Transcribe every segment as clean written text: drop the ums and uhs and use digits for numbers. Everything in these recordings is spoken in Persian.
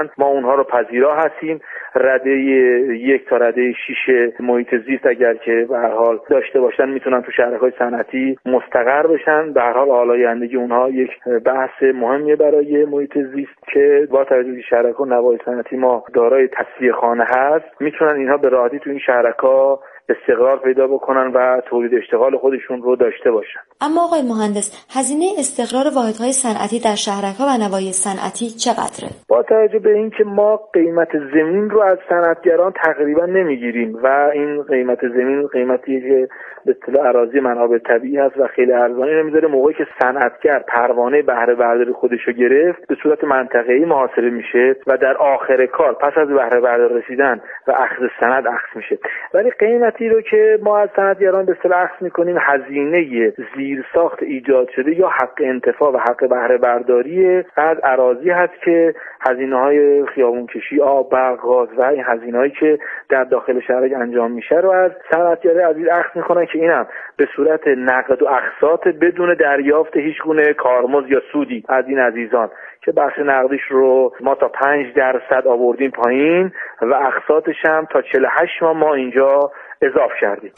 ما اونها رو پذیرا هستیم. رده 1 تا رده 6 محیط زیست اگر که به هر حال داشته باشن میتونن تو شهرک‌های صنعتی مستقر بشن. به هر حال آلایندگی اونها یک بحث مهمیه برای محیط زیست که با توجه به شهرک‌ها نواحی صنعتی ما دارای تصفیه خانه هست، میتونن اینها به راحتی تو این شهرک‌ها استقرار پیدا بکنن و تولید اشتغال خودشون رو داشته باشن. اما آقای مهندس، هزینه استقرار واحدهای صنعتی در شهرک‌ها و نواحی صنعتی چقدره؟ با توجه به اینکه ما قیمت زمین رو از صنعتگران تقریبا نمیگیریم و این قیمت زمین قیمتی که به اصطلاح اراضی منابع طبیعی هست و خیلی ارزانی نمیذاره، موقعی که صنعتگر پروانه بهره برداری خودش رو گرفت به صورت منطقه‌ای محاسبه میشه و در آخر کار پس از بهره برداری رسیدن و اخذ سند اخذ میشه. ولی قیمتی رو که ما از صنعتگران به اصطلاح اخذ میکنیم هزینه زیرساخت ایجاد شده یا حق انتفاع و حق بهره برداری از اراضی هست که هزینه‌های خیابونکشی، آب، برق، گاز و این هزینه‌هایی که در داخل شهر انجام میشه رو از صنعتگران عزیز اخذ میکنن که اینم به صورت نقد و اقساط بدون دریافت هیچ گونه کارمزد یا سودی از این عزیزان که بخش نقدیش رو ما تا 5% آوردیم پایین و اقساطش هم تا 48 ما اینجا اضافه کردیم.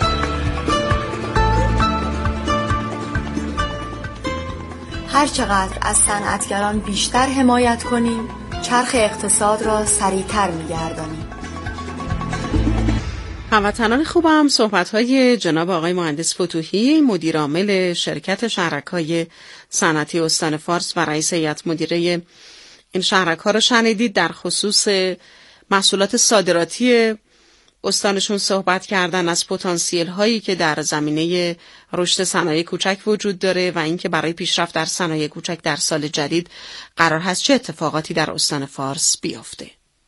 هر چقدر از صنعتگران بیشتر حمایت کنیم، چرخ اقتصاد را سریعتر می‌گردانیم. هموطنان خوبم، صحبت‌های جناب آقای مهندس فتوحی، مدیر عامل شرکت شهرک‌های صنعتی استان فارس و رئیس هیئت مدیره این شهرک‌ها رو شنیدید. در خصوص محصولات صادراتی استانشون صحبت کردن، از پتانسیل هایی که در زمینه رشد صنایع کوچک وجود داره و اینکه برای پیشرفت در صنایع کوچک در سال جدید قرار هست چه اتفاقاتی در استان فارس بیفته.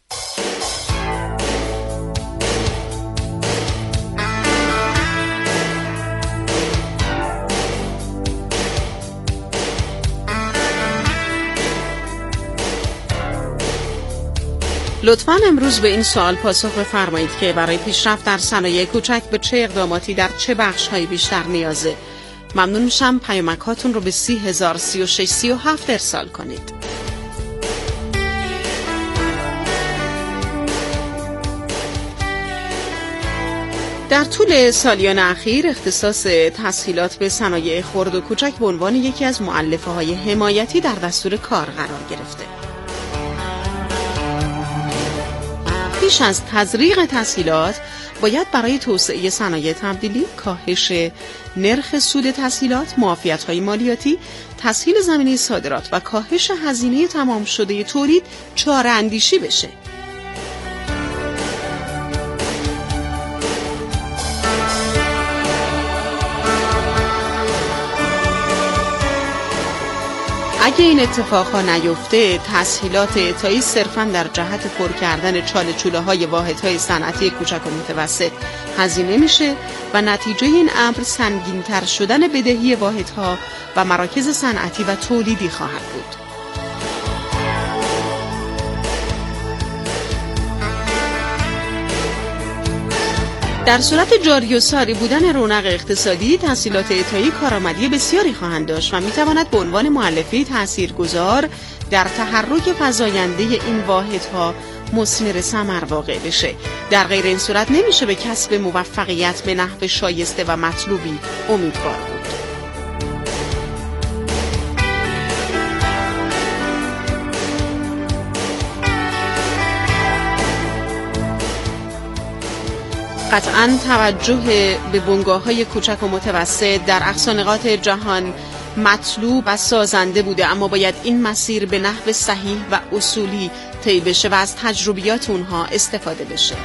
لطفاً امروز به این سوال پاسخ بفرمایید که برای پیشرفت در صنایع کوچک به چه اقداماتی در چه بخش‌هایی بیشتر نیازه؟ ممنون میشم پیامک‌هاتون رو به 30,036-37 ارسال کنید. در طول سالیان اخیر اختصاص تسهیلات به صنایع خرد و کوچک به عنوان یکی از مؤلفه‌های حمایتی در دستور کار قرار گرفته. پیش از تزریق تسهیلات باید برای توسعه صنایع تبدیلی، کاهش نرخ سود تسهیلات، معافیت‌های مالیاتی، تسهیل زمینه صادرات و کاهش هزینه تمام شده تولید چاره‌اندیشی بشه. اگه این اتفاقها نیفته، تسهیلات اعطایی صرفاً در جهت پر کردن چاله‌چوله‌های واحدهای صنعتی کوچک و متوسط هزینه میشه و نتیجه این امر سنگین‌تر شدن بدهی واحدها و مراکز صنعتی و تولیدی خواهد بود. در صورت جاری و ساری بودن رونق اقتصادی، تسهیلات اعطایی کارآمدی بسیاری خواهند داشت و میتواند به عنوان مؤلفه تاثیرگذار در تحرک فزاینده این واحدها مثمر ثمر واقع بشه. در غیر این صورت نمیشه به کسب موفقیت به نحو شایسته و مطلوبی امیدوار بود. قطعاً توجه به بنگاه‌های کوچک و متوسط در اقصا نقاط جهان مطلوب و سازنده بوده، اما باید این مسیر به نحو صحیح و اصولی طی بشه و از تجربیات اونها استفاده بشه.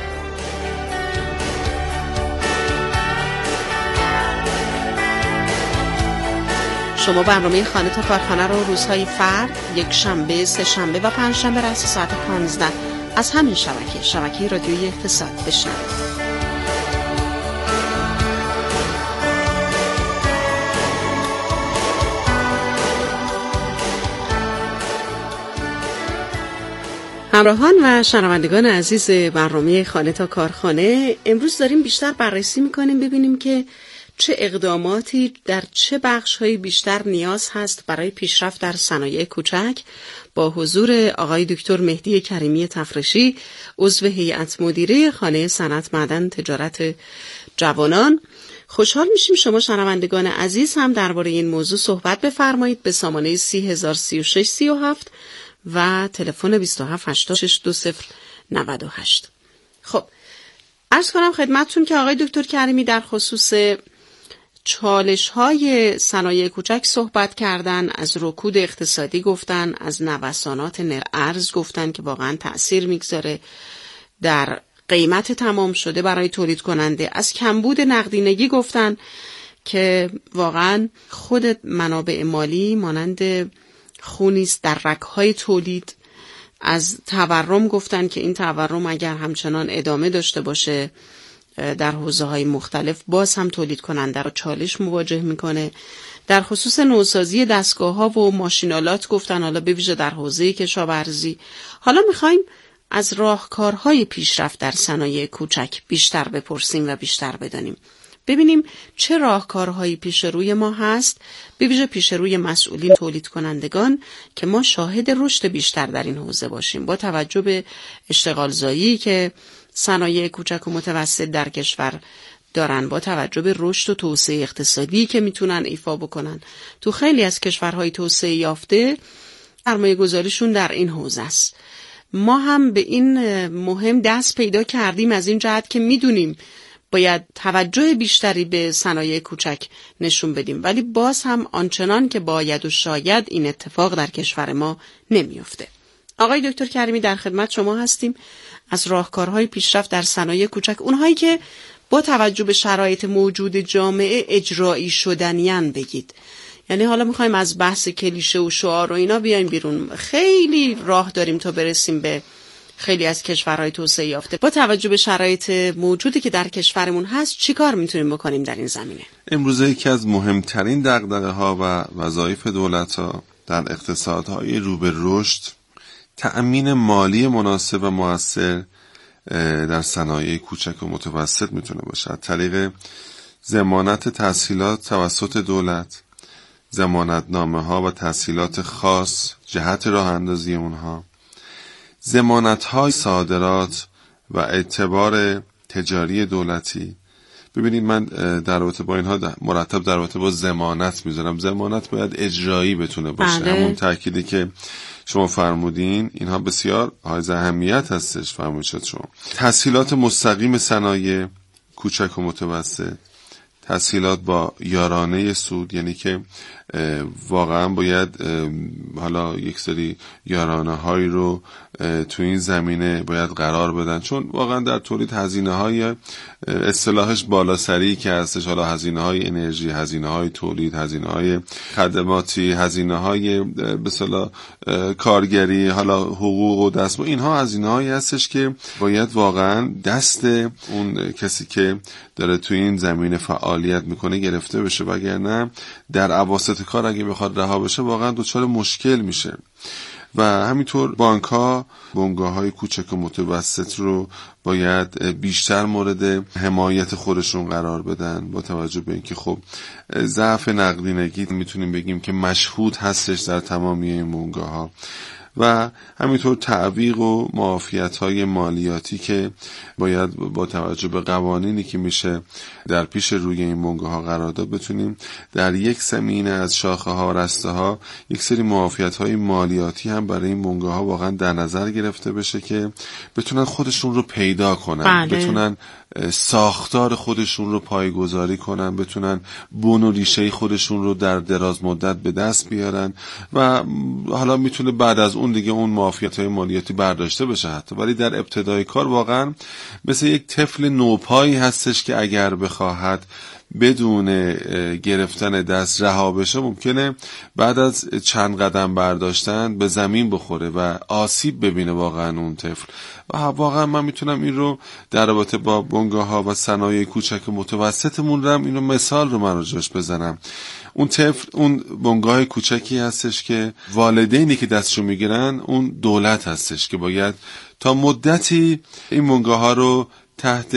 شما برنامه خانه تا کارخانه رو روزهای فرد، یک شنبه، سه شنبه و پنج شنبه رأس ساعت 15 از همین شبکه رادیویی اقتصاد بشنوید. همراهان و شنوندگان عزیز برنامه خانه تا کارخانه، امروز داریم بیشتر بررسی میکنیم ببینیم که چه اقداماتی در چه بخش‌های بیشتر نیاز هست برای پیشرفت در صنایع کوچک با حضور آقای دکتر مهدی کریمی تفرشی، عضو هیئت مدیره خانه صنعت معدن تجارت جوانان. خوشحال میشیم شما شنوندگان عزیز هم درباره این موضوع صحبت بفرمایید به سامانه 303637 و تلفن 27862098. خب عرض کنم خدمتتون که آقای دکتر کریمی در خصوص چالش‌های صنایع کوچک صحبت کردن، از رکود اقتصادی گفتن، از نوسانات ارز گفتن که واقعا تأثیر میگذاره در قیمت تمام شده برای تولید کننده، از کمبود نقدینگی گفتن که واقعا خود منابع مالی مانند خونیست در رگ‌های تولید، از تورم گفتن که این تورم اگر همچنان ادامه داشته باشه در حوزه‌های مختلف باز هم تولید کننده رو چالش مواجه میکنه. در خصوص نوسازی دستگاه‌ها و ماشین‌آلات گفتن، حالا به ویژه در حوزه کشاورزی. حالا میخوایم از راهکارهای پیشرفت در صنایع کوچک بیشتر بپرسیم و بیشتر بدانیم. ببینیم چه راهکارهایی پیش روی ما هست، به ویژه پیش روی مسئولین تولید کنندگان، که ما شاهد رشد بیشتر در این حوزه باشیم با توجه به اشتغالزایی که صنایع کوچک و متوسط در کشور دارن، با توجه به رشد و توسعه اقتصادی که میتونن ایفا بکنن. تو خیلی از کشورهای توسعه یافته سرمایه گذاریشون در این حوزه است. ما هم به این مهم دست پیدا کردیم از این جهت که میدونیم باید توجه بیشتری به صنایع کوچک نشون بدیم، ولی باز هم آنچنان که باید و شاید این اتفاق در کشور ما نمیفته. آقای دکتر کریمی در خدمت شما هستیم. از راهکارهای پیشرفت در صنایع کوچک، اونهایی که با توجه به شرایط موجود جامعه اجرایی شدنیان بگید. یعنی حالا میخوایم از بحث کلیشه و شعار و اینا بیایم بیرون، خیلی راه داریم تا برسیم به خیلی از کشورهای توسعه یافته. با توجه به شرایط موجودی که در کشورمون هست چی کار میتونیم بکنیم در این زمینه؟ امروزه یکی از مهمترین دغدغه‌ها و وظایف دولت‌ها در اقتصادهای رو به رشد تأمین مالی مناسب و مؤثر در صنایع کوچک و متوسط میتونه باشه، از طریق ضمانت تسهیلات توسط دولت، ضمانتنامه‌ها و تسهیلات خاص جهت راه اندازی اونها، ضمانت‌های صادرات و اعتبار تجاری دولتی. ببینید من در رابطه با اینها مرتب در رابطه با ضمانت میذارم. ضمانت باید اجرایی بتونه باشه. همون تأکیدی که شما فرمودین اینها بسیار حائز اهمیت هستش. فرمودید شما تسهیلات مستقیم صنایع کوچک و متوسط، تسهیلات با یارانه سود، یعنی که واقعا باید حالا یک سری یارانه هایی رو تو این زمینه باید قرار بدن، چون واقعا در تولید هزینه های اصطلاحش بالاسری که هستش، حالا هزینه های انرژی، هزینه های تولید، هزینه های خدماتی، هزینه های به اصطلاح کارگری، حالا حقوق و دستمزد، اینها هزینه هایی هستش که باید واقعا دست اون کسی که داره تو این زمینه فعالیت میکنه گرفته بشه، وگرنه در اواسط کار اگه بخواد رها بشه واقعا دچار مشکل میشه. و همینطور بنگاه‌های کوچک و متوسط رو باید بیشتر مورد حمایت خودشون قرار بدن، با توجه به اینکه خب ضعف نقدینگی میتونیم بگیم که مشهود هستش در تمامی این بنگاه‌ها، و همینطور تعویق و معافیت‌های مالیاتی که باید با توجه به قوانینی که میشه در پیش روی این بنگاه‌ها قرار داد بتونیم در یک زمینه از شاخه‌ها و رسته‌ها یک سری معافیت‌های مالیاتی هم برای این بنگاه‌ها واقعا در نظر گرفته بشه که بتونن خودشون رو پیدا کنن. بتونن ساختار خودشون رو پایه‌گذاری کنن، بتونن بن و ریشه خودشون رو در دراز مدت به دست بیارن و حالا میتونه بعد از اون دیگه اون معافیت‌های مالیاتی برداشته بشه حتی، ولی در ابتدای کار واقعا مثل یک طفل نوپایی هستش که اگر بخواهد بدون گرفتن دست رها بشه ممکنه بعد از چند قدم برداشتن به زمین بخوره و آسیب ببینه واقعا اون طفل. و واقعا من میتونم این رو در رابطه با بنگاه‌ها و صنایع کوچک و متوسطمون رو اینو مثال رو من راجعش بزنم. اون طفل اون بنگاه کوچکی هستش که والدینی که دستشو میگیرن اون دولت هستش که باید تا مدتی این بنگاه‌ها رو تحت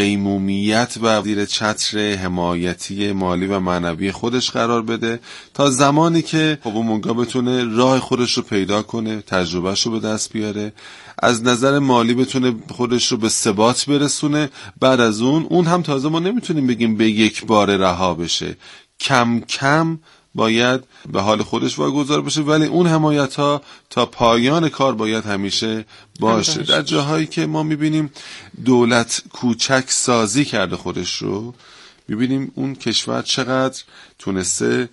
قیمومیت و زیر چتر حمایتی مالی و معنوی خودش قرار بده تا زمانی که خب اون موقع بتونه راه خودش رو پیدا کنه، تجربهش رو به دست بیاره، از نظر مالی بتونه خودش رو به ثبات برسونه. بعد از اون هم تازه ما نمیتونیم بگیم به یک بار رها بشه، کم کم باید به حال خودش واگذار بشه، ولی اون حمایت ها تا پایان کار باید همیشه باشه. در جاهایی که ما میبینیم دولت کوچک سازی کرده خودش رو، میبینیم اون کشور چقدر تونسته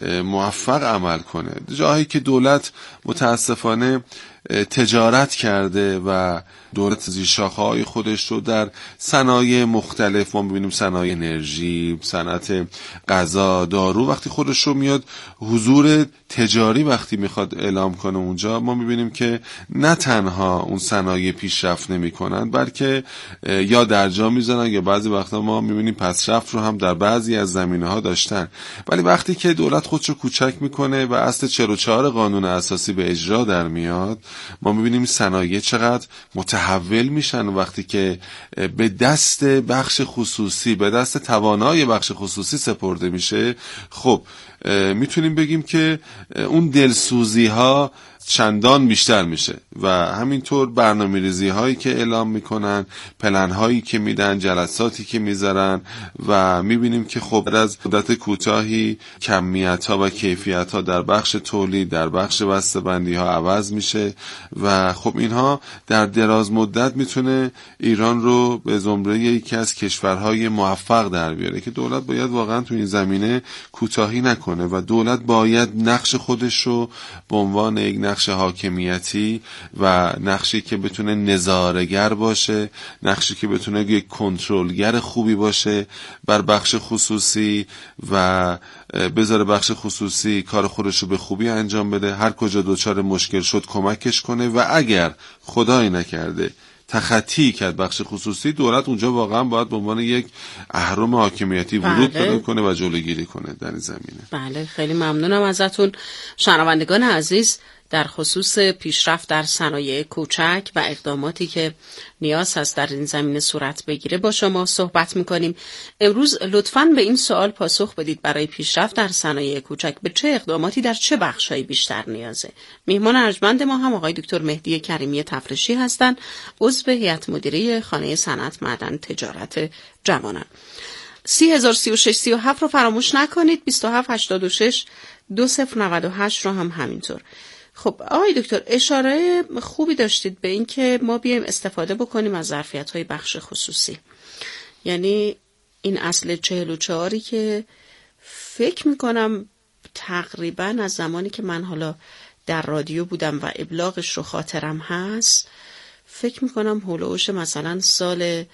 موفق عمل کنه. جاهایی که دولت متاسفانه تجارت کرده و دولت زیر شاخه‌های خودش رو در صنایع مختلف، ما می‌بینیم صنایع انرژی، صنعت غذا، دارو، وقتی خودش رو میاد حضور تجاری وقتی میخواد اعلام کنه اونجا، ما می‌بینیم که نه تنها اون صنایع پیشرفت نمی‌کنن، بلکه یا درجا میزنن یا بعضی وقتا ما می‌بینیم پسرفت رو هم در بعضی از زمینه‌ها داشتن. ولی وقتی که دولت خودش رو کوچک می‌کنه و اصل 44 قانون اساسی به اجرا در میاد، ما می‌بینیم صنایع چقدر متحول میشن وقتی که به دست بخش خصوصی، به دست توانای بخش خصوصی سپرده میشه. خب میتونیم بگیم که اون دلسوزی ها چندان بیشتر میشه و همینطور برنامه‌ریزی هایی که اعلام میکنن، پلن هایی که میدن، جلساتی که میذارن و میبینیم که خب بعد از مدت کوتاهی کمیت ها و کیفیت ها در بخش تولید، در بخش بسته‌بندی ها عوض میشه و خب اینها در دراز مدت میتونه ایران رو به زمره یکی از کشورهای موفق در بیاره که دولت باید واقعا تو این زمینه کوتاهی نکنه و دولت باید نقش خودش رو به عنوان یک نقش حاکمیتی و نقشی که بتونه نظاره‌گر باشه، نقشی که بتونه یک کنترلگر خوبی باشه بر بخش خصوصی و بذاره بخش خصوصی کار خودش رو به خوبی انجام بده، هر کجا دچار مشکل شد کمکش کنه و اگر خدای نکرده تخطی کرد بخش خصوصی، دولت اونجا واقعا باید به عنوان یک اهرم حاکمیتی ورود پیدا کنه و جلوگیری کنه در این زمینه. بله، خیلی ممنونم ازتون شنوندگان عزیز. در خصوص پیشرفت در صنایع کوچک و اقداماتی که نیاز هست در این زمینه صورت بگیره با شما صحبت میکنیم. امروز لطفاً به این سوال پاسخ بدید: برای پیشرفت در صنایع کوچک به چه اقداماتی در چه بخش‌هایی بیشتر نیازه؟ میهمان ارجمند ما هم آقای دکتر مهدی کریمی تفرشی هستند، عضو هیئت مدیره خانه صنعت معدن تجارت جوانان. 303637 رو فراموش نکنید، 2786 2098 رو هم همینطور. خب آقای دکتر، اشاره خوبی داشتید به این که ما بیایم استفاده بکنیم از ظرفیت‌های بخش خصوصی، یعنی این اصل 44 که فکر میکنم تقریبا از زمانی که من حالا در رادیو بودم و ابلاغش رو خاطرم هست، فکر میکنم هولوش مثلا سال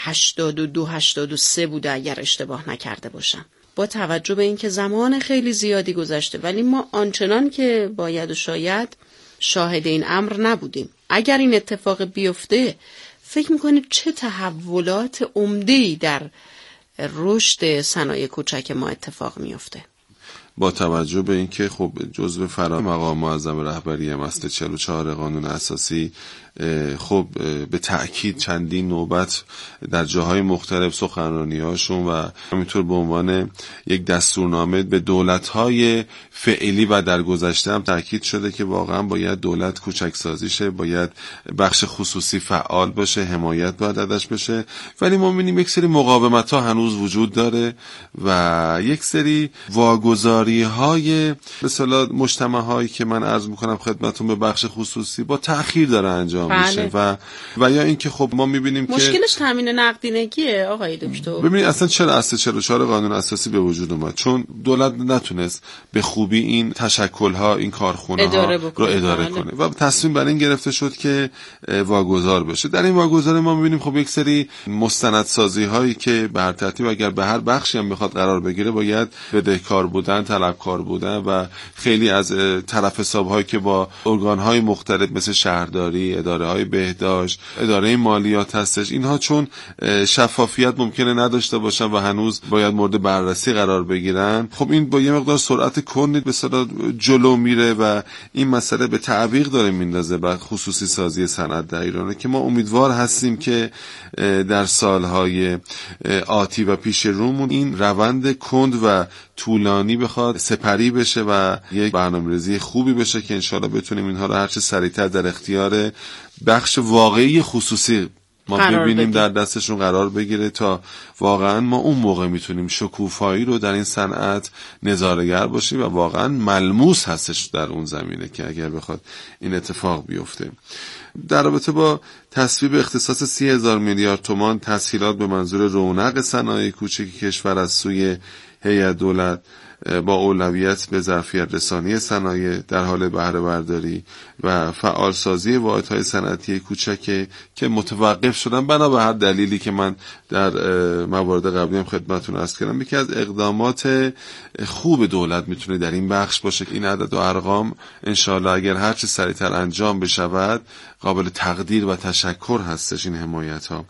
82-83 بوده اگر اشتباه نکرده باشم. با توجه به اینکه زمان خیلی زیادی گذشته ولی ما آنچنان که باید و شاید شاهد این امر نبودیم. اگر این اتفاق بیفته فکر میکنید چه تحولات عمده‌ای در رشد صنایع کوچک ما اتفاق میفته؟ با توجه به اینکه خب جزء فرا مقام معظم رهبری اصل 44 قانون اساسی خب به تأکید چندین نوبت در جاهای مختلف سخنرانی‌هاشون و همینطور به عنوان یک دستورنامه به دولت‌های فعلی و در گذشته هم تأکید شده که واقعا باید دولت کوچک سازی شه، باید بخش خصوصی فعال باشه، حمایت باید ازش بشه. ولی ما می‌بینیم یک سری مقاومت‌ها هنوز وجود داره و یک سری واگذاری‌های به اصطلاح مجتمع‌هایی که من عرض می‌کنم خدمتتون به بخش خصوصی با تأخیر داره انجام میشه و یا اینکه خب ما می‌بینیم که مشکلش تامین نقدینگیه. آقای دکتر ببینید اصلا چرا اصل 44 قانون اساسی به وجود اومد؟ چون دولت نتونست به خوبی این تشکل‌ها، این کارخونه‌ها رو اداره کنه و تصمیم بر این گرفته شد که واگذار بشه. در این واگذار ما می‌بینیم خب یک سری مستندسازی‌هایی که به هر ترتیب اگر به هر بخشی هم بخواد قرار بگیره باید بدهکار بودن، طلبکار بودن و خیلی از طرف حساب‌هایی که با ارگان‌های مختلف مثل شهرداری، اداره‌های بهداشت، اداره مالیات هستش، اینها چون شفافیت ممکنه نداشته باشن و هنوز باید مورد بررسی قرار بگیرن، خب این با یه مقدار سرعت کندی به اصطلاح جلو میره و این مسئله به تعویق داره میندازه بر خصوصی سازی صنعت در ایران که ما امیدوار هستیم که در سالهای آتی و پیش رومون این روند کند و طولانی بخواد سپری بشه و یک برنامه‌ریزی خوبی بشه که انشالله بتونیم اینها رو هرچه سریعتر در اختیار بخش واقعی خصوصی ما ببینیم در دستشون قرار بگیره تا واقعا ما اون موقع میتونیم شکوفایی رو در این صنعت نظاره‌گر باشیم و واقعا ملموس هستش در اون زمینه که اگر بخواد این اتفاق بیفته. در رابطه با تصویب اختصاص 30,000 میلیارد تومان تسهیلات به منظور رونق صنایع کوچک کشور از سوی هیئت دولت با اولویت به ظرفیت رسانی صنایع در حال بهره برداری و فعالسازی واحدهای صنعتی کوچک که متوقف شدن بنا به هر دلیلی که من در موارد قبلی هم خدمتتون عرض کردم، یکی از اقدامات خوب دولت میتونه در این بخش باشه که این عدد و ارقام انشالله اگر هر چه سریعتر انجام بشود قابل تقدیر و تشکر هستش. این حمایت ها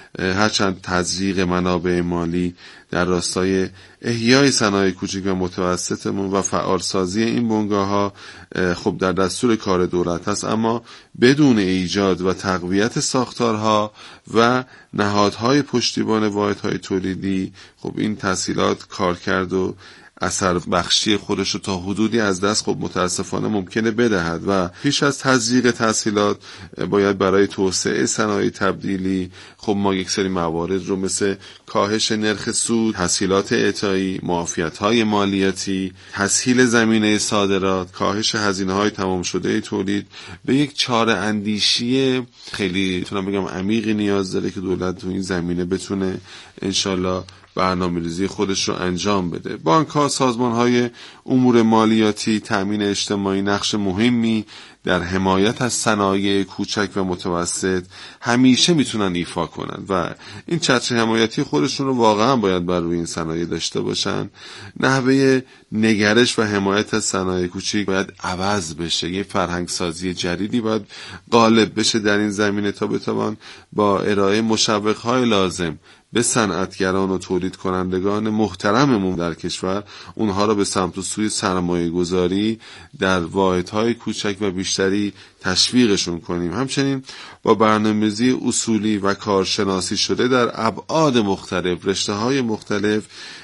هرچند تزریق منابع مالی در راستای احیای صنایع کوچک و متوسطمون و فعالسازی این بنگاه‌ها خب در دستور کار دولت هست، اما بدون ایجاد و تقویت ساختارها و نهادهای پشتیبان واحدهای تولیدی خب این تسهیلات کارکرد و اثر بخشی خودش رو تا حدودی از دست خب متاسفانه ممکنه بدهد و پیش از تزریق تسهیلات باید برای توسعه صنایع تبدیلی خب ما یک سری موارد رو مثل کاهش نرخ سود، تسهیلات اعطایی، معافیت‌های مالیاتی، تسهیل زمینه صادرات، کاهش هزینه‌های تمام شده تولید به یک چاره اندیشی خیلی میتونم بگم عمیقی نیاز داره که دولت تو این زمینه بتونه انشالله برنامه‌ریزی خودش رو انجام بده. بانک‌ها، سازمان‌های امور مالیاتی، تأمین اجتماعی نقش مهمی در حمایت از صنایع کوچک و متوسط همیشه میتونن ایفا کنن و این چتر حمایتی خودشون رو واقعا باید بر روی این صنایع داشته باشن. نحوه نگرش و حمایت از صنایع کوچک باید عوض بشه، یه فرهنگ سازی جدیدی باید غالب بشه در این زمینه تا بتوان با ارائه مشوق‌های لازم به صنعتگران و تولید کنندگان محترممون در کشور اونها رو به سمت و سوی سرمایه گذاری در واحدهای کوچک و بیشتری تشویقشون کنیم. همچنین با برنامه‌ریزی اصولی و کارشناسی شده در ابعاد مختلف، رشته‌های مختلف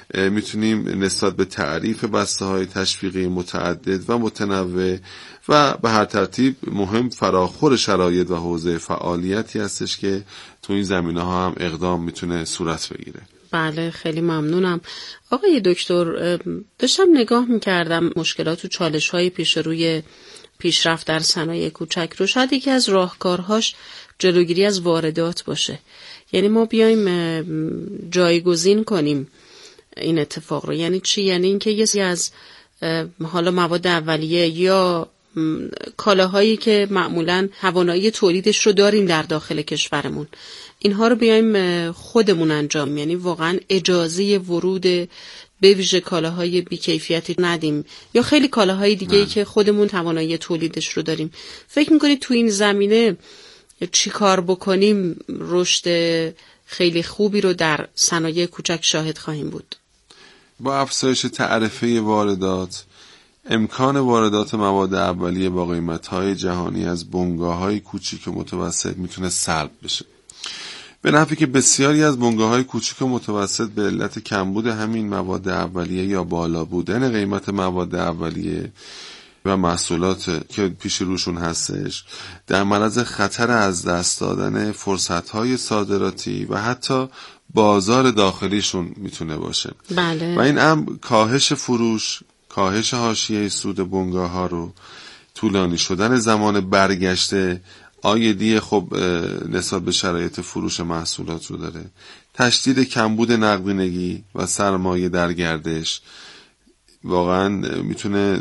میتونیم نسبت به تعریف بسته‌های تشویقی متعدد و متنوع و به هر ترتیب مهم فراخور شرایط و حوزه فعالیتی هستش که تو این زمینه‌ها هم اقدام میتونه صورت بگیره. بله خیلی ممنونم. آقای دکتر، داشتم نگاه میکردم مشکلات و چالش‌های پیش روی پیشرفت در صنایع کوچک رو، شاید یکی از راهکارهاش جلوگیری از واردات باشه. یعنی ما بیایم جایگزین کنیم این اتفاق رو. یعنی چی؟ یعنی اینکه یه سری از حالا مواد اولیه یا کالاهایی که معمولاً توانایی تولیدش رو داریم در داخل کشورمون، اینها رو بیایم خودمون انجام، یعنی واقعاً اجازه ورود به ویژه کالاهای بی‌کیفیتی ندیم یا خیلی کالاهای دیگه‌ای که خودمون توانایی تولیدش رو داریم. فکر می‌کنید تو این زمینه چی کار بکنیم رشد خیلی خوبی رو در صنایع کوچک شاهد خواهیم بود؟ با افزایش تعرفه واردات، امکان واردات مواد اولیه با قیمت‌های جهانی از بنگاه‌های کوچیک و متوسط میتونه سلب بشه. به نحوی که بسیاری از بنگاه‌های کوچیک و متوسط به علت کمبود همین مواد اولیه یا بالا بودن قیمت مواد اولیه و محصولات که پیش روشون هستش در معرض خطر از دست دادن فرصت‌های صادراتی و حتی بازار داخلیشون میتونه باشه. بله. و این امر کاهش فروش، کاهش حاشیه سود بنگاه‌ها رو، طولانی شدن زمان برگشته آیدی خب نسبت به شرایط فروش محصولات رو داره، تشدید کمبود نقدینگی و سرمایه در گردش، واقعا میتونه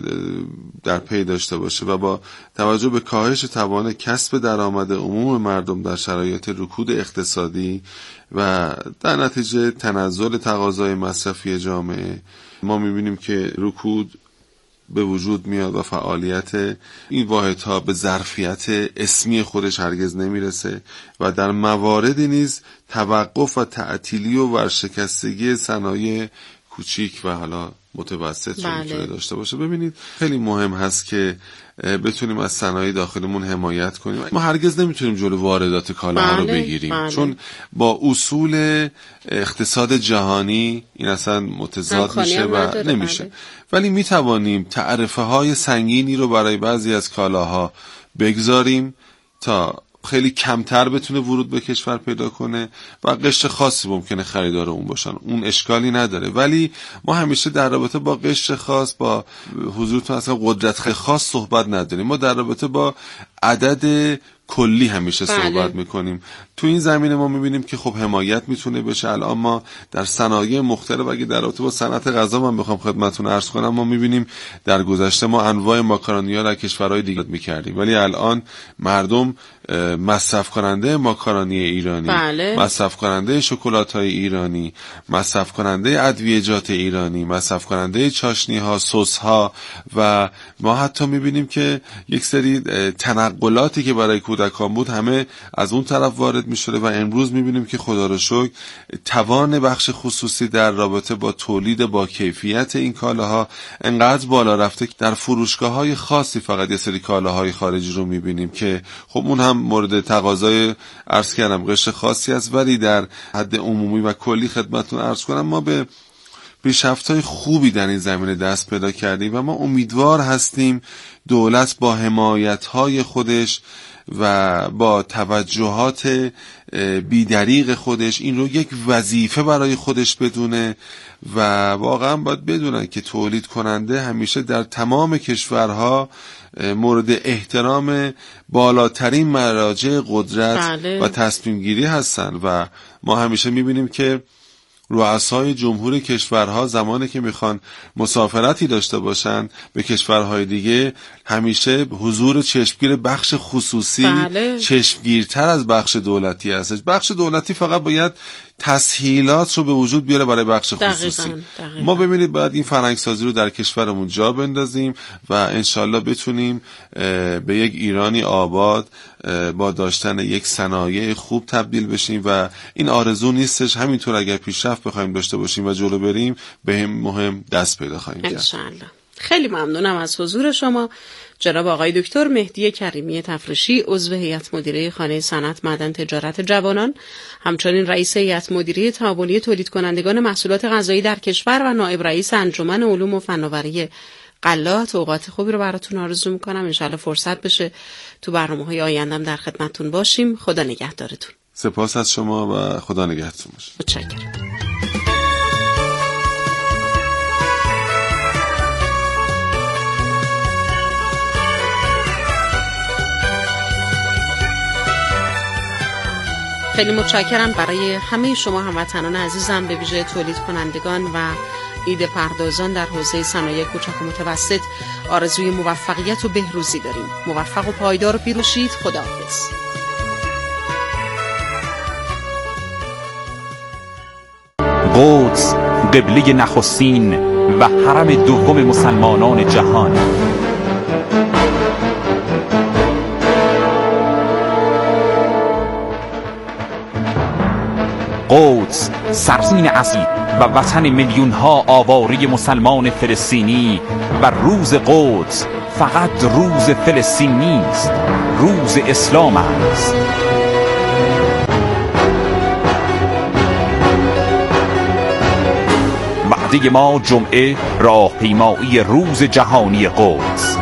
در پی داشته باشه و با توجه به کاهش توان کسب درآمد عموم مردم در شرایط رکود اقتصادی و در نتیجه تنزل تقاضای مصرفی جامعه، ما میبینیم که رکود به وجود میاد و فعالیت این واحدها به ظرفیت اسمی خودش هرگز نمیرسه و در مواردی نیز توقف و تعطیلی و ورشکستگی صنایع کوچیک و حالا متوسط رو میتونه داشته باشه. ببینید خیلی مهم هست که بتونیم از صنایع داخلمون حمایت کنیم. ما هرگز نمیتونیم جلو واردات کالاها رو بگیریم چون با اصول اقتصاد جهانی این اصلا متضاد میشه و نمیشه. ولی میتوانیم تعرفه های سنگینی رو برای بعضی از کالاها بگذاریم تا خیلی کمتر بتونه ورود به کشور پیدا کنه و قشر خاصی ممکنه خریدار اون باشن، اون اشکالی نداره. ولی ما همیشه در رابطه با قشر خاص، با حضورتون اصلا قدرت خاص صحبت نداریم، ما در رابطه با عدد کلی همیشه صحبت میکنیم. تو این زمینه ما میبینیم که خب حمایت میتونه بشه. الان ما در صنایع مختلف، اگه در رابطه با صنعت غذا من بخوام خدمتتون عرض کنم، ما میبینیم در گذشته ما انواع ماکارونی‌ها در کشورهای دیگه میکردیم، ولی الان مردم مصرف کننده ماکارونی ایرانی، مصرف کننده شکلات‌های ایرانی، مصرف کننده ادویه‌جات ایرانی، مصرف کننده چاشنی‌ها، سس‌ها و ما حتی میبینیم که یک سری تنقلاتی که برای کودکان بود همه از اون طرف وارد می‌شده و امروز می‌بینیم که خدا رو شکر توان بخش خصوصی در رابطه با تولید با کیفیت این کالاها انقدر بالا رفته که در فروشگاه‌های خاصی فقط یه سری کالاهای خارجی رو می‌بینیم که خب اون هم مورد تقاضای عرض کردم قشر خاصی است، ولی در حد عمومی و کلی خدمتتون عرض کنم ما به پیشرفت‌های خوبی در این زمینه دست پیدا کردیم و ما امیدوار هستیم دولت با حمایت‌های خودش و با توجهات بی‌دریغ خودش این رو یک وظیفه برای خودش بدونه و واقعا باید بدونن که تولید کننده همیشه در تمام کشورها مورد احترام بالاترین مراجع قدرت و تصمیم گیری هستن و ما همیشه میبینیم که رؤسای جمهور کشورها زمانی که میخوان مسافرتی داشته باشن به کشورهای دیگه همیشه حضور چشمگیر بخش خصوصی چشمگیرتر از بخش دولتی هستش. بخش دولتی فقط باید تسهیلات رو به وجود بیاره برای بخش خصوصی. دقیقاً. ما ببینید باید این فرهنگسازی رو در کشورمون جا بندازیم و انشالله بتونیم به یک ایرانی آباد با داشتن یک صنایع خوب تبدیل بشیم و این آرزو نیستش. همینطور اگر پیشرفت بخوایم داشته باشیم و جلو بریم به هم مهم دست پیدا خواهیم کرد انشالله. خیلی ممنونم از حضور شما جناب آقای دکتر مهدی کریمی تفرشی، عضو هیئت مدیره خانه صنعت معدن تجارت جوانان، همچنین رئیس هیئت مدیره تعاملی تولید کنندگان محصولات غذایی در کشور و نایب رئیس انجمن علوم و فناوری غلات. اوقات خوبی رو براتون آرزو میکنم. انشالله فرصت بشه تو برنامه‌های آیندهم در خدمتتون باشیم. خدا نگهدارتون. سپاس از شما و خدا نگهدارتون باشه. متشکرم. خیلی متشکرم برای همه شما هموطنان عزیزم، به ویژه تولید کنندگان و ایده پردازان در حوزه صنایع کوچک و متوسط. آرزوی موفقیت و بهروزی داریم. موفق و پایدار و پیروشید. خداحافظ. قدس قبله نخستین و حرم دوم مسلمانان جهان. قدس سرزمین اصلی و وطن میلیون ها آواره مسلمان فلسطینی و روز قدس فقط روز فلسطین نیست، روز اسلام است. وعده ما جمعه راهپیمایی روز جهانی قدس.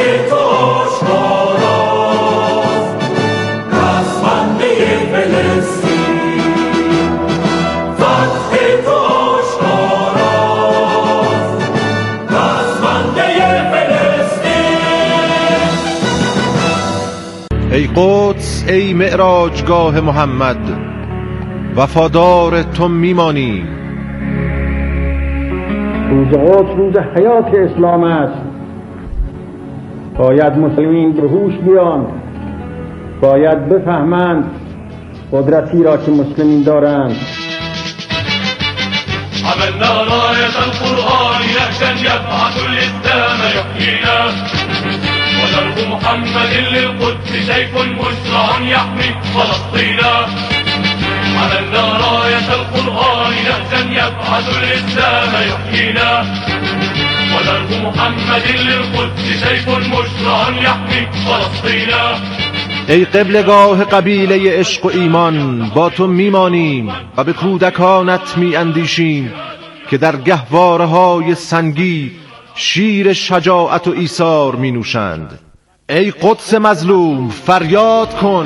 ای قدس، ای معراجگاه محمد، وفادار تو میمانی. روز قدس روز حیات اسلام است. باید مسلمین به هوش بیان، باید بفهمند قدرتی را که مسلمین دارند. عملنا راية القرآن نهجا يبعث الإسلام يحيينا، ودرب محمد للقدس سيف مشرع يحمي فلسطينا. عملنا راية القرآن نهجا يبعث الإسلام يحيينا، ودرب محمد للقدس سيف مشرع يحمي فلسطينا. ای قبلگاه قبیله عشق و ایمان، با تو میمانیم و به کودکانت میاندیشیم که در گهواره های سنگی شیر شجاعت و ایثار می نوشند. ای قدس مظلوم، فریاد کن.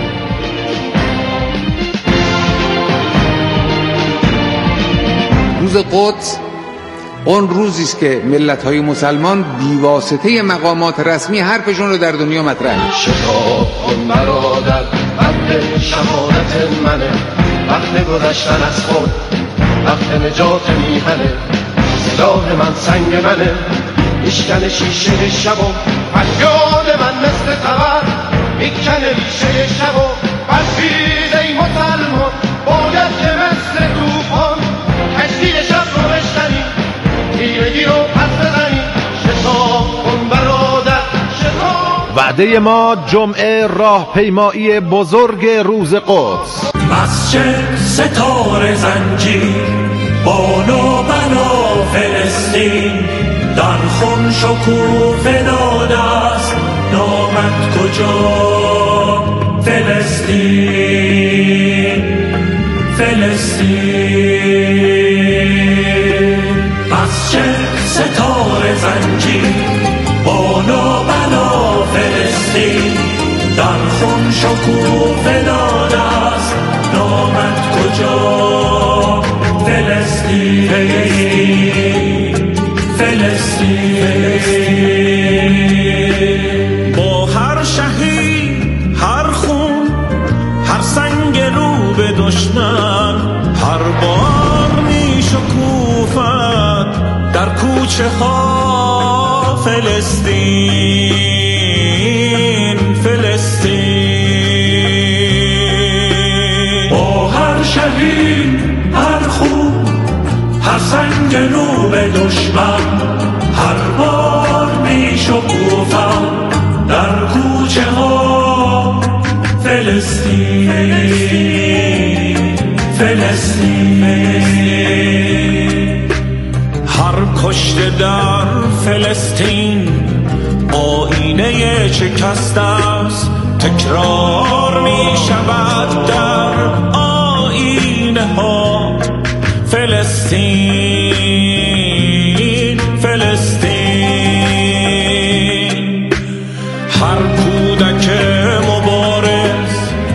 روز قدس اون روزی است که ملت‌های مسلمان بیواسطه مقامات رسمی حرفشون رو در دنیا مطرح. شتاب کن برادر، وقت شهادت منه، وقت گذشتن از خود، وقت نجات میهنه. سلاح من سنگ منه، میشکنه شیشه شب و فریاد من مثل تبر میکنه ریشه شب و برفیز ای مسلمان، باید که مثل توفان کشتی شب رو بشکنی، تیرگی رو پس بزنی. شتاب کن برادر، شتاب. وعده ما جمعه راهپیمایی بزرگ روز قدس. مسجد ستاره زنجیر، بانو بنا فلسطین، در خون شکوفه داده است نامت کجا؟ فلسطین، فلسطین. مسجد ستاره زنجیر، بانو بنا فلسطین، در خون شکوفه داده است نامت کجا؟ فلسطین، فلسطین. با هر شهید، هر خون، هر سنگ رو به دشمن، هر بار می شکوفد در کوچه ها فلسطین، فلسطین. با هر شهید، هر خون، هر سنگ رو به دشمن، هر بار می شکوفم در کوچه ها فلسطین، فلسطین. هر کشته در فلسطین آینه شکسته است، تکرار می شود در آینه ها فلسطین،